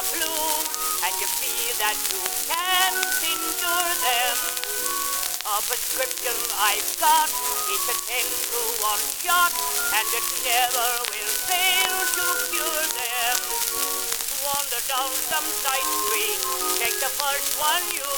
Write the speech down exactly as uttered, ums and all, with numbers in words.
flu, and you feel that you can't endure them. A prescription I've got is a ten to one shot, and it never will fail to cure them. Wander down some side street, take the first one you